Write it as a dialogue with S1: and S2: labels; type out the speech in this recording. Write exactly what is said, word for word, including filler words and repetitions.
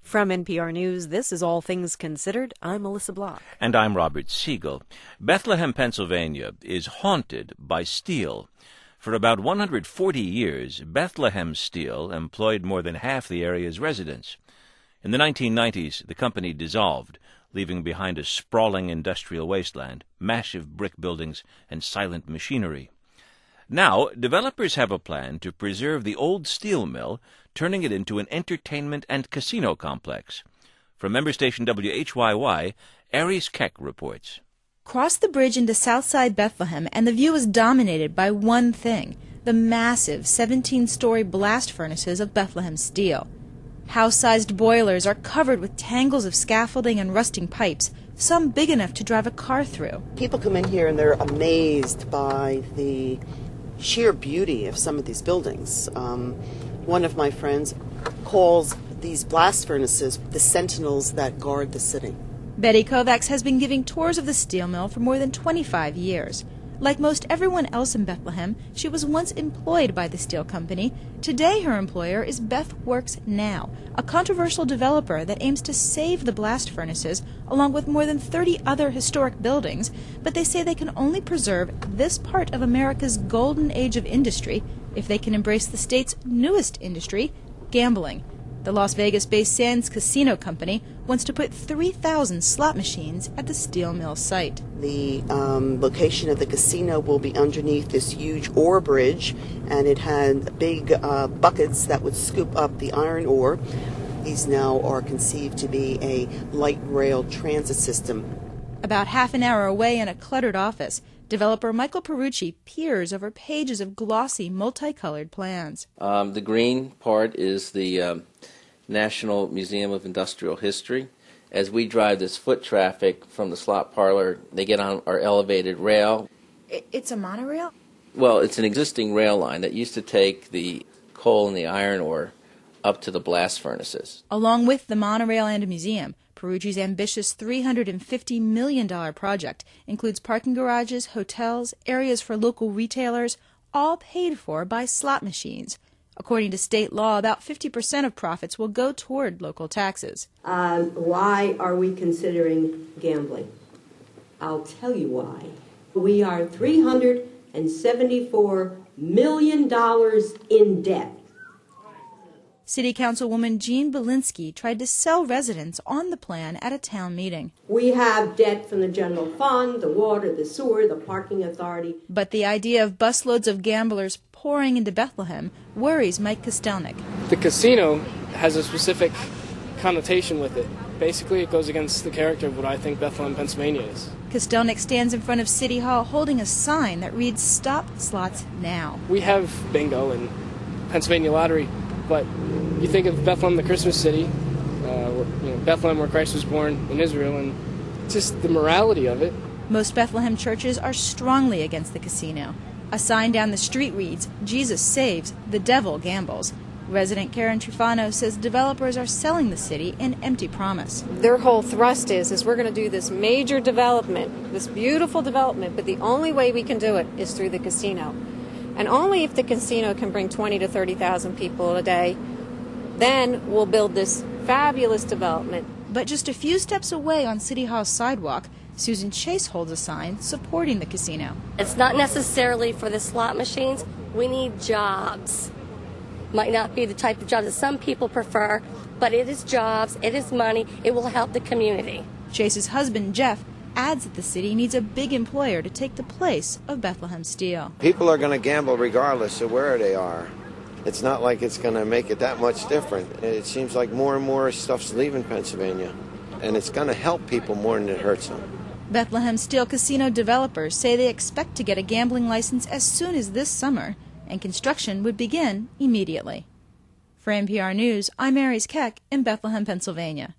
S1: From N P R News, this is All Things Considered. I'm Melissa Block.
S2: And I'm Robert Siegel. Bethlehem, Pennsylvania is haunted by steel. For about one hundred forty years, Bethlehem Steel employed more than half the area's residents. In the nineteen nineties, the company dissolved, leaving behind a sprawling industrial wasteland, massive brick buildings, and silent machinery. Now, developers have a plan to preserve the old steel mill, turning it into an entertainment and casino complex. From member station W H Y Y, Aries Keck reports.
S3: Cross the bridge into Southside Bethlehem, and the view is dominated by one thing, the massive seventeen-story blast furnaces of Bethlehem Steel. House-sized boilers are covered with tangles of scaffolding and rusting pipes, some big enough to drive a car through.
S4: People come in here and they're amazed by the sheer beauty of some of these buildings. Um, one of my friends calls these blast furnaces the sentinels that guard the city.
S3: Betty Kovacs has been giving tours of the steel mill for more than twenty-five years. Like most everyone else in Bethlehem, she was once employed by the steel company. Today her employer is Beth Works Now, a controversial developer that aims to save the blast furnaces along with more than thirty other historic buildings, but they say they can only preserve this part of America's golden age of industry if they can embrace the state's newest industry, gambling. The Las Vegas-based Sands Casino Company wants to put three thousand slot machines at the steel mill site.
S4: The um, location of the casino will be underneath this huge ore bridge, and it had big uh, buckets that would scoop up the iron ore. These now are conceived to be a light rail transit system.
S3: About half an hour away in a cluttered office, developer Michael Perucci peers over pages of glossy, multicolored plans.
S5: Um, the green part is the um, National Museum of Industrial History. As we drive this foot traffic from the slot parlor, they get on our elevated rail.
S3: It's a monorail?
S5: Well, it's an existing rail line that used to take the coal and the iron ore up to the blast furnaces.
S3: Along with the monorail and a museum, Perucci's ambitious three hundred fifty million dollars project includes parking garages, hotels, areas for local retailers, all paid for by slot machines. According to state law, about fifty percent of profits will go toward local taxes.
S6: Uh, why are we considering gambling? I'll tell you why. We are three hundred seventy-four million dollars in debt.
S3: City Councilwoman Jean Belinsky tried to sell residents on the plan at a town meeting.
S6: We have debt from the general fund, the water, the sewer, the parking authority.
S3: But the idea of busloads of gamblers pouring into Bethlehem worries Mike Kostelnik.
S7: The casino has a specific connotation with it. Basically, it goes against the character of what I think Bethlehem, Pennsylvania is.
S3: Kostelnik stands in front of City Hall holding a sign that reads, "Stop Slots Now."
S7: We have bingo and Pennsylvania Lottery, but you think of Bethlehem, the Christmas city, uh, where, you know, Bethlehem where Christ was born in Israel, and just the morality of it.
S3: Most Bethlehem churches are strongly against the casino. A sign down the street reads, "Jesus saves, the devil gambles." Resident Karen Trufano says developers are selling the city an empty promise.
S8: Their whole thrust is, is we're going to do this major development, this beautiful development, but the only way we can do it is through the casino. And only if the casino can bring twenty to thirty thousand people a day, then we'll build this fabulous development.
S3: But just a few steps away on City Hall's sidewalk, Susan Chase holds a sign supporting the casino.
S9: It's not necessarily for the slot machines. We need jobs. Might not be the type of jobs that some people prefer, but it is jobs, it is money, it will help the community.
S3: Chase's husband, Jeff, adds that the city needs a big employer to take the place of Bethlehem Steel.
S10: People are going to gamble regardless of where they are. It's not like it's going to make it that much different. It seems like more and more stuff's leaving Pennsylvania, and it's going to help people more than it hurts them.
S3: Bethlehem Steel casino developers say they expect to get a gambling license as soon as this summer, and construction would begin immediately. For N P R News, I'm Aries Keck in Bethlehem, Pennsylvania.